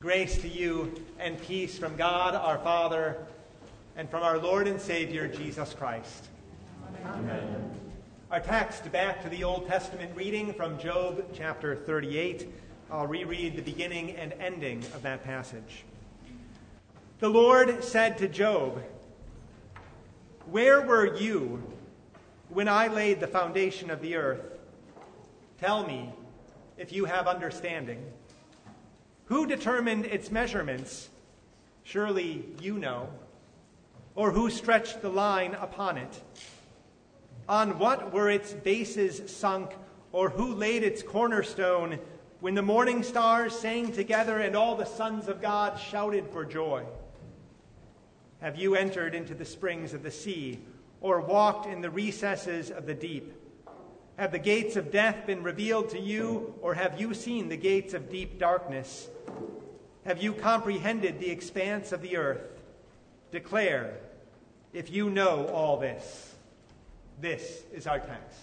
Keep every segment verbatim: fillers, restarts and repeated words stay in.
Grace to you and peace from God our Father and from our Lord and Savior Jesus Christ. Amen. Amen. Our text, back to the Old Testament reading from Job chapter thirty-eight. I'll reread the beginning and ending of that passage. The Lord said to Job, "Where were you when I laid the foundation of the earth? Tell me if you have understanding. Who determined its measurements? Surely you know. Or who stretched the line upon it? On what were its bases sunk, or who laid its cornerstone when the morning stars sang together and all the sons of God shouted for joy? Have you entered into the springs of the sea, or walked in the recesses of the deep? Have the gates of death been revealed to you, or have you seen the gates of deep darkness? Have you comprehended the expanse of the earth? Declare, if you know all this." This is our text.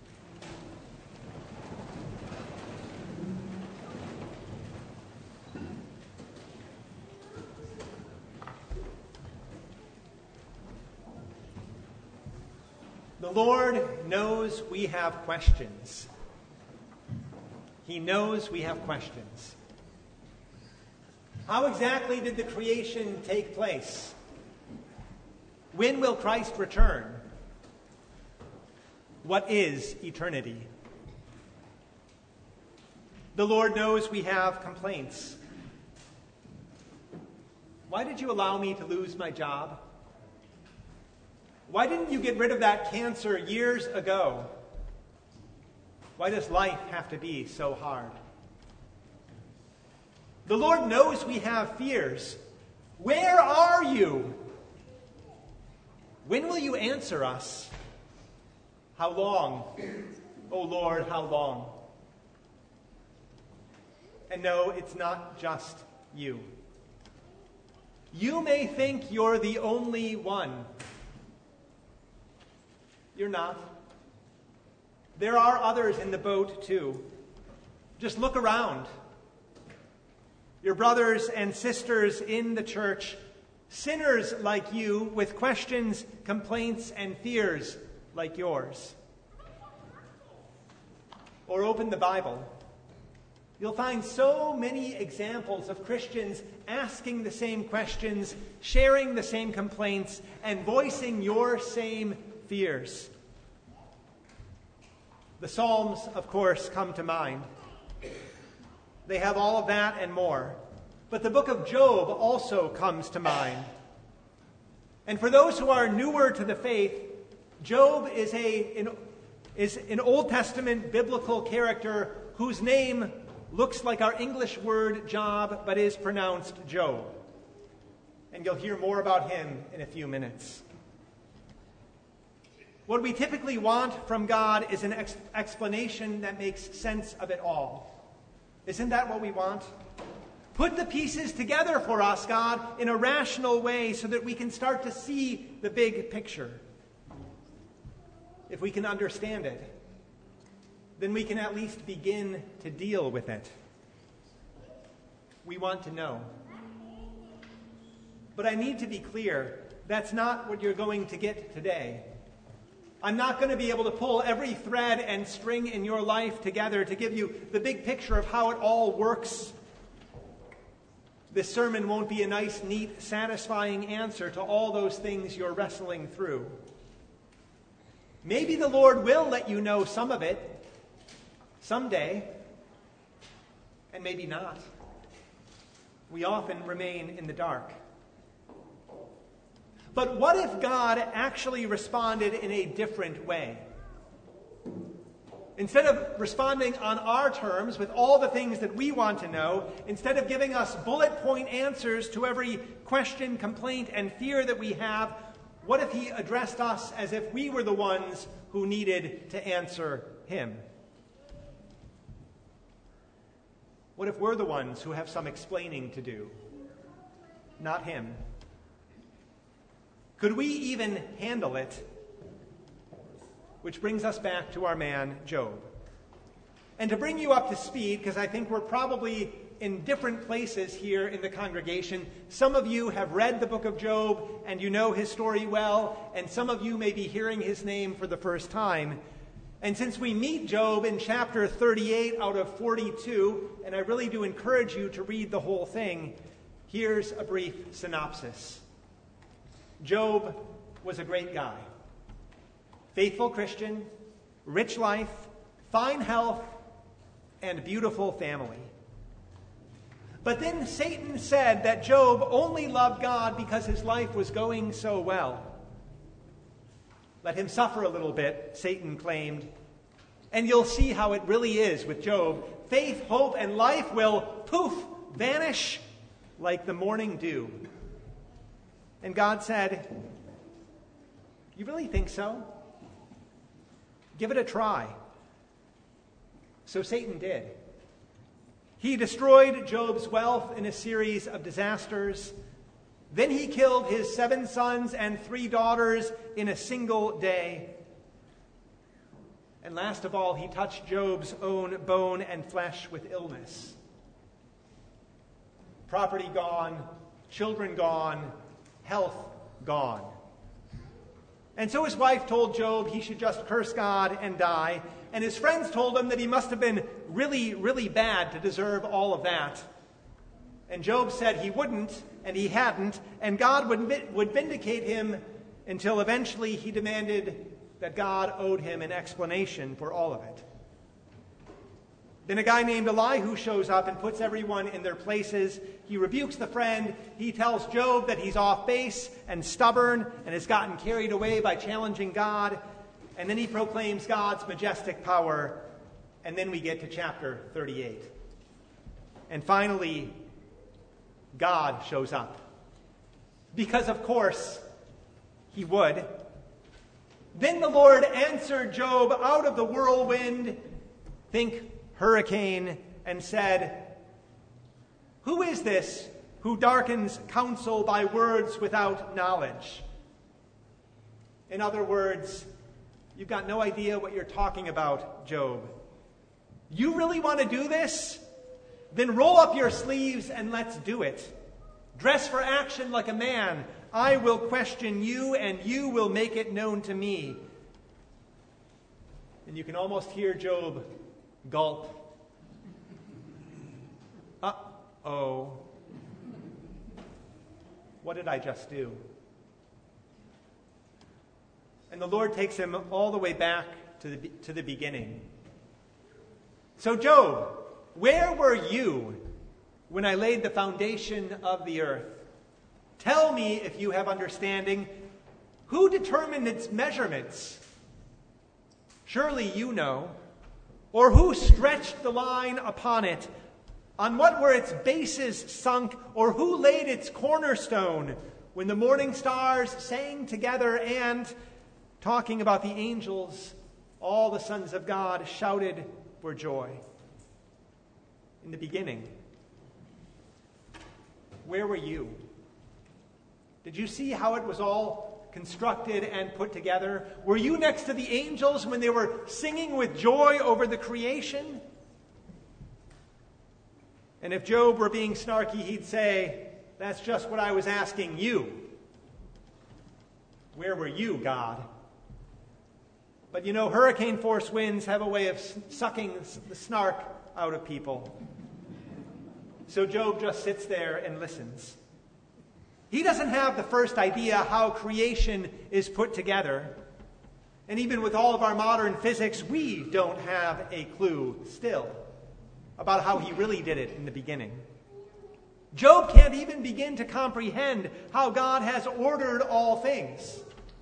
The Lord knows we have questions. He knows we have questions. How exactly did the creation take place? When will Christ return? What is eternity? The Lord knows we have complaints. Why did you allow me to lose my job? Why didn't you get rid of that cancer years ago? Why does life have to be so hard? The Lord knows we have fears. Where are you? When will you answer us? How long? Oh Lord, how long? And no, it's not just you. You may think you're the only one. You're not. There are others in the boat too. Just look around. Your brothers and sisters in the church, sinners like you, with questions, complaints, and fears like yours. Or open the Bible. You'll find so many examples of Christians asking the same questions, sharing the same complaints, and voicing your same fears. The Psalms, of course, come to mind. They have all of that and more. But the book of Job also comes to mind. And for those who are newer to the faith, Job is, a, an, is an Old Testament biblical character whose name looks like our English word job, but is pronounced Job. And you'll hear more about him in a few minutes. What we typically want from God is an ex- explanation that makes sense of it all. Isn't that what we want? Put the pieces together for us, God, in a rational way so that we can start to see the big picture. If we can understand it, then we can at least begin to deal with it. We want to know. But I need to be clear, that's not what you're going to get today. I'm not going to be able to pull every thread and string in your life together to give you the big picture of how it all works. This sermon won't be a nice, neat, satisfying answer to all those things you're wrestling through. Maybe the Lord will let you know some of it someday, and maybe not. We often remain in the dark. But what if God actually responded in a different way? Instead of responding on our terms with all the things that we want to know, instead of giving us bullet point answers to every question, complaint, and fear that we have, what if he addressed us as if we were the ones who needed to answer him? What if we're the ones who have some explaining to do, not him? Could we even handle it? Which brings us back to our man, Job. And to bring you up to speed, because I think we're probably in different places here in the congregation. Some of you have read the book of Job and you know his story well, and some of you may be hearing his name for the first time. And since we meet Job in chapter thirty-eight out of forty-two, and I really do encourage you to read the whole thing, here's a brief synopsis. Job was a great guy. Faithful Christian, rich life, fine health, and beautiful family. But then Satan said that Job only loved God because his life was going so well. Let him suffer a little bit, Satan claimed, and you'll see how it really is with Job. Faith, hope, and life will, poof, vanish like the morning dew. And God said, "You really think so? Give it a try." So Satan did. He destroyed Job's wealth in a series of disasters. Then he killed his seven sons and three daughters in a single day. And last of all, he touched Job's own bone and flesh with illness. Property gone, children gone, health gone. And so his wife told Job he should just curse God and die. And his friends told him that he must have been really, really bad to deserve all of that. And Job said he wouldn't, and he hadn't, and God would, would vindicate him until eventually he demanded that God owed him an explanation for all of it. Then a guy named Elihu shows up and puts everyone in their places. He rebukes the friend. He tells Job that he's off base and stubborn and has gotten carried away by challenging God. And then he proclaims God's majestic power. And then we get to chapter thirty-eight. And finally, God shows up. Because, of course, he would. Then the Lord answered Job out of the whirlwind, think hurricane, and said, "Who is this who darkens counsel by words without knowledge?" In other words, you've got no idea what you're talking about, Job. You really want to do this? Then roll up your sleeves and let's do it. Dress for action like a man. I will question you, and you will make it known to me. And you can almost hear Job gulp. Uh-oh. What did I just do? And the Lord takes him all the way back to the, to the beginning. So Job, where were you when I laid the foundation of the earth? Tell me if you have understanding. Who determined its measurements? Surely you know. Or who stretched the line upon it? On what were its bases sunk? Or who laid its cornerstone when the morning stars sang together and, talking about the angels, all the sons of God shouted for joy? In the beginning, where were you? Did you see how it was all constructed and put together? Were you next to the angels when they were singing with joy over the creation? And if Job were being snarky, he'd say, "That's just what I was asking you. Where were you, God?" But you know, hurricane force winds have a way of sucking the snark out of people. So Job just sits there and listens. He doesn't have the first idea how creation is put together. And even with all of our modern physics, we don't have a clue still about how he really did it in the beginning. Job can't even begin to comprehend how God has ordered all things.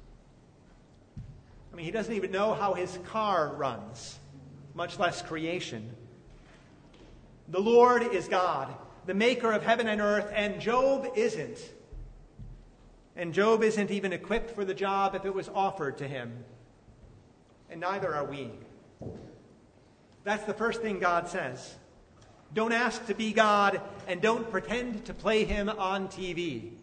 I mean, he doesn't even know how his car runs, much less creation. The Lord is God, the maker of heaven and earth, and Job isn't. And Job isn't even equipped for the job if it was offered to him. And neither are we. That's the first thing God says. Don't ask to be God, and don't pretend to play him on T V.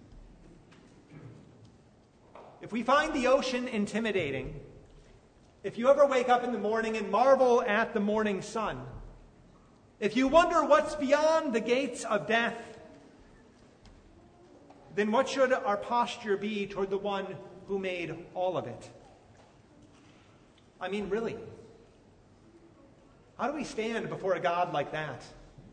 If we find the ocean intimidating, if you ever wake up in the morning and marvel at the morning sun, If you wonder what's beyond the gates of death, then what should our posture be toward the one who made all of it? I mean, really, how do we stand before a God like that?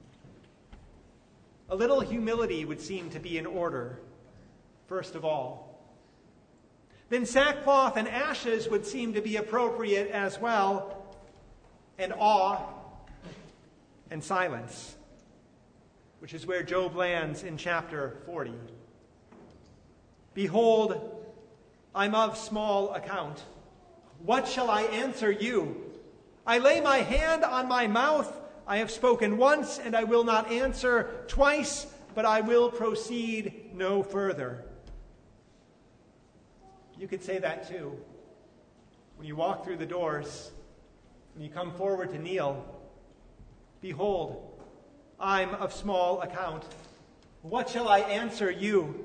A little humility would seem to be in order, first of all. Then sackcloth and ashes would seem to be appropriate as well, and awe and silence, which is where Job lands in chapter forty. Behold, I'm of small account. What shall I answer you? I lay my hand on my mouth. I have spoken once, and I will not answer twice, but I will proceed no further. You could say that too. When you walk through the doors, when you come forward to kneel, behold, I'm of small account. What shall I answer you?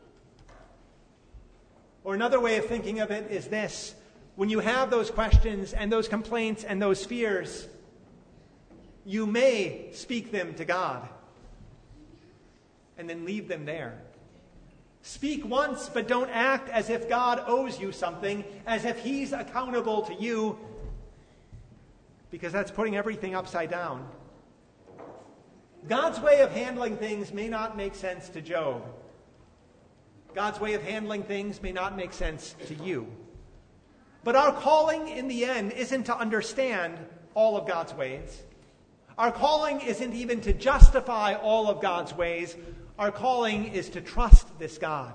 Or another way of thinking of it is this. When you have those questions and those complaints and those fears, you may speak them to God and then leave them there. Speak once, but don't act as if God owes you something, as if he's accountable to you, because that's putting everything upside down. God's way of handling things may not make sense to Job. God's way of handling things may not make sense to you. But our calling in the end isn't to understand all of God's ways. Our calling isn't even to justify all of God's ways. Our calling is to trust this God,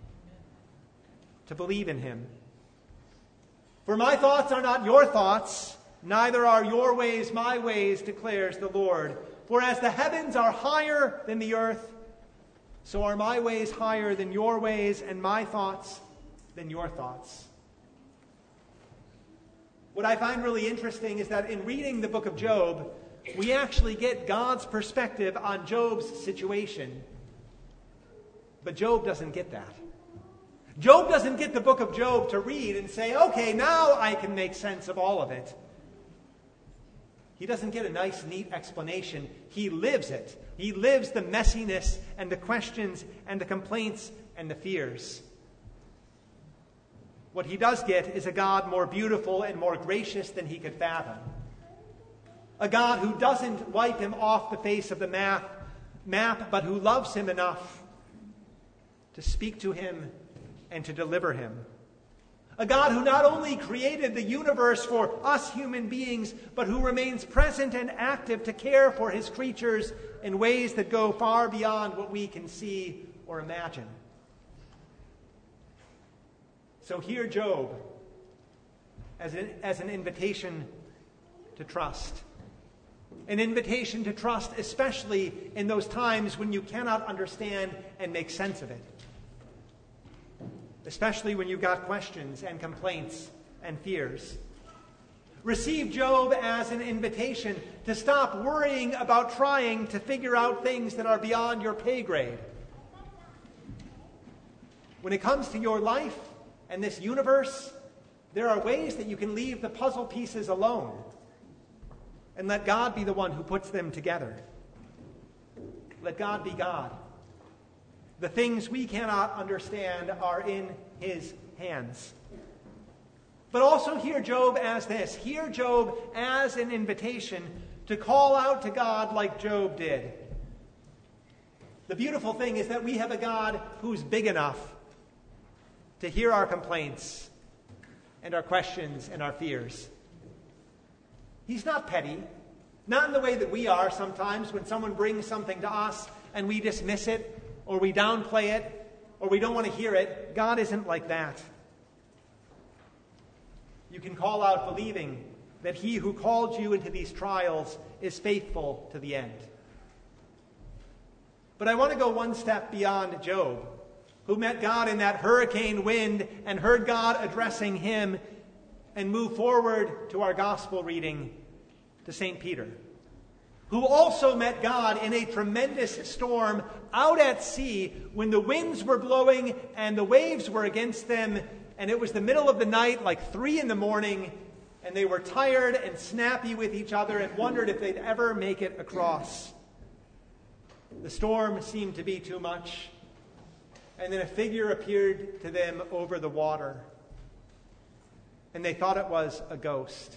to believe in him. For my thoughts are not your thoughts, neither are your ways my ways, declares the Lord. For as the heavens are higher than the earth, so are my ways higher than your ways, and my thoughts than your thoughts. What I find really interesting is that in reading the book of Job, we actually get God's perspective on Job's situation. But Job doesn't get that. Job doesn't get the book of Job to read and say, okay, now I can make sense of all of it. He doesn't get a nice, neat explanation. He lives it. He lives the messiness and the questions and the complaints and the fears. What he does get is a God more beautiful and more gracious than he could fathom. A God who doesn't wipe him off the face of the map, map, but who loves him enough to speak to him and to deliver him. A God who not only created the universe for us human beings, but who remains present and active to care for his creatures in ways that go far beyond what we can see or imagine. So hear Job as an, as an invitation to trust. An invitation to trust, especially in those times when you cannot understand and make sense of it. Especially when you've got questions and complaints and fears. Receive Job as an invitation to stop worrying about trying to figure out things that are beyond your pay grade. When it comes to your life and this universe, there are ways that you can leave the puzzle pieces alone and let God be the one who puts them together. Let God be God. The things we cannot understand are in his hands. But also hear Job as this. Hear Job as an invitation to call out to God like Job did. The beautiful thing is that we have a God who's big enough to hear our complaints and our questions and our fears. He's not petty, not in the way that we are sometimes when someone brings something to us and we dismiss it, or we downplay it, or we don't want to hear it. God isn't like that. You can call out believing that he who called you into these trials is faithful to the end. But I want to go one step beyond Job, who met God in that hurricane wind and heard God addressing him, and move forward to our gospel reading to Saint Peter, who also met God in a tremendous storm out at sea when the winds were blowing and the waves were against them, and it was the middle of the night, like three in the morning, and they were tired and snappy with each other and wondered if they'd ever make it across. The storm seemed to be too much, and then a figure appeared to them over the water, and they thought it was a ghost.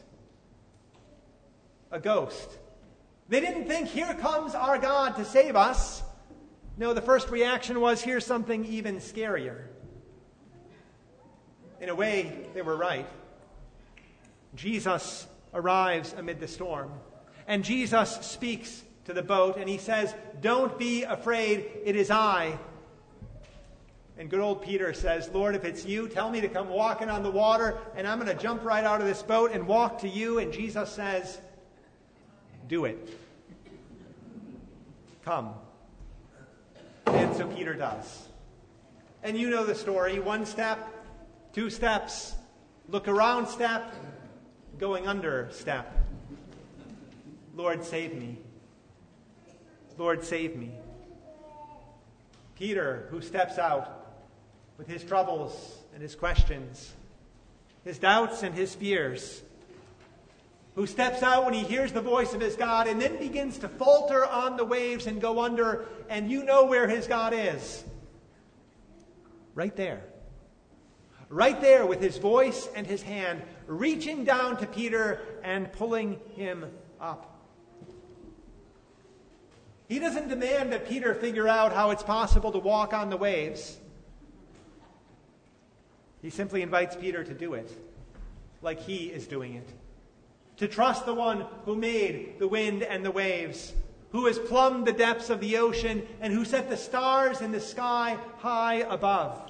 A ghost. They didn't think, here comes our God to save us. No, the first reaction was, here's something even scarier. In a way, they were right. Jesus arrives amid the storm, and Jesus speaks to the boat, and he says, don't be afraid, it is I. And good old Peter says, Lord, if it's you, tell me to come walking on the water, and I'm going to jump right out of this boat and walk to you. And Jesus says, do it. Come. And so Peter does. And you know the story. One step, two steps, look around step, going under step. Lord, save me. Lord, save me. Peter, who steps out with his troubles and his questions, his doubts and his fears, who steps out when he hears the voice of his God and then begins to falter on the waves and go under, and you know where his God is. Right there. Right there with his voice and his hand, reaching down to Peter and pulling him up. He doesn't demand that Peter figure out how it's possible to walk on the waves. He simply invites Peter to do it, like he is doing it. To trust the one who made the wind and the waves, who has plumbed the depths of the ocean, and who set the stars in the sky high above.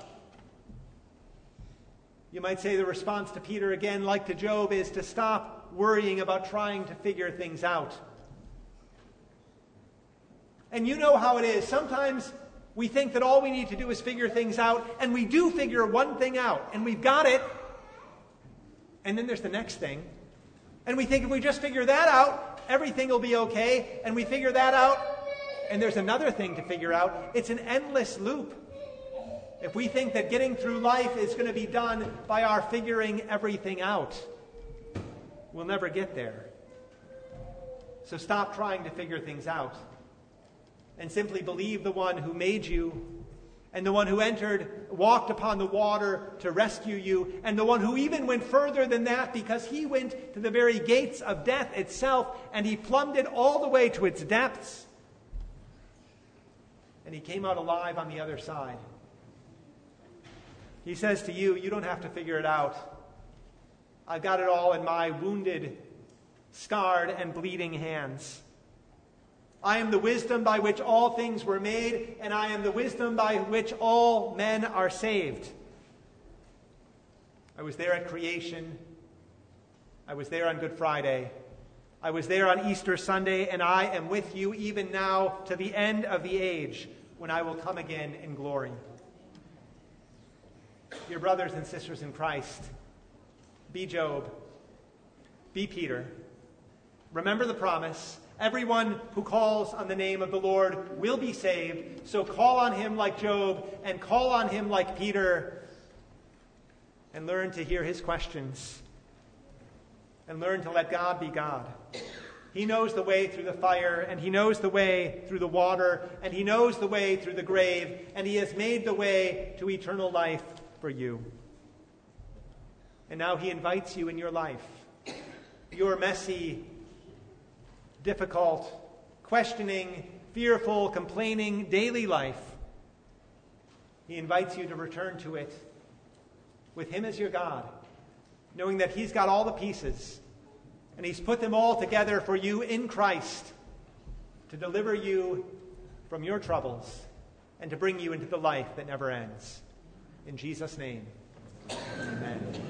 You might say the response to Peter, again, like to Job, is to stop worrying about trying to figure things out. And you know how it is. Sometimes we think that all we need to do is figure things out, and we do figure one thing out, and we've got it. And then there's the next thing. And we think if we just figure that out, everything will be okay. And we figure that out, and there's another thing to figure out. It's an endless loop. If we think that getting through life is going to be done by our figuring everything out, we'll never get there. So stop trying to figure things out, and simply believe the one who made you, and the one who entered, walked upon the water to rescue you, and the one who even went further than that, because he went to the very gates of death itself, and he plumbed it all the way to its depths, and he came out alive on the other side. He says to you, you don't have to figure it out. I've got it all in my wounded, scarred, and bleeding hands. I am the wisdom by which all things were made, and I am the wisdom by which all men are saved. I was there at creation. I was there on Good Friday. I was there on Easter Sunday, and I am with you even now to the end of the age, when I will come again in glory. Dear brothers and sisters in Christ, be Job, be Peter. Remember the promise. Everyone who calls on the name of the Lord will be saved. So call on him like Job, and call on him like Peter, and learn to hear his questions, and learn to let God be God. He knows the way through the fire, and he knows the way through the water, and he knows the way through the grave, and he has made the way to eternal life for you. And now he invites you in your life, your messy, difficult, questioning, fearful, complaining daily life. He invites you to return to it with him as your God, knowing that he's got all the pieces, and he's put them all together for you in Christ to deliver you from your troubles and to bring you into the life that never ends. In Jesus' name, amen.